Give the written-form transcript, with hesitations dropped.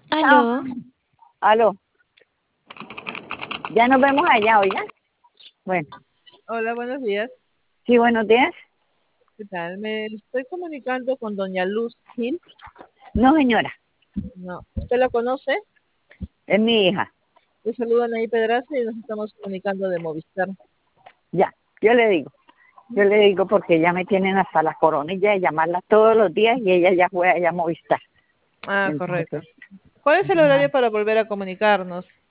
Chao. Aló, Aló. Ya nos vemos allá, oiga. Bueno, Hola, buenos días. sí, buenos días. ¿Qué tal? Me estoy comunicando con doña Luz Gil. No, señora, No, ¿usted la conoce? es mi hija. Le saluda Anaí Pedraza y nos estamos comunicando de Movistar. Ya, yo le digo. Yo le digo porque ya me tienen hasta la coronilla de llamarla todos los días y ella ya fue allá a Movistar. Ah, Entonces, correcto. ¿Cuál es el horario para volver a comunicarnos?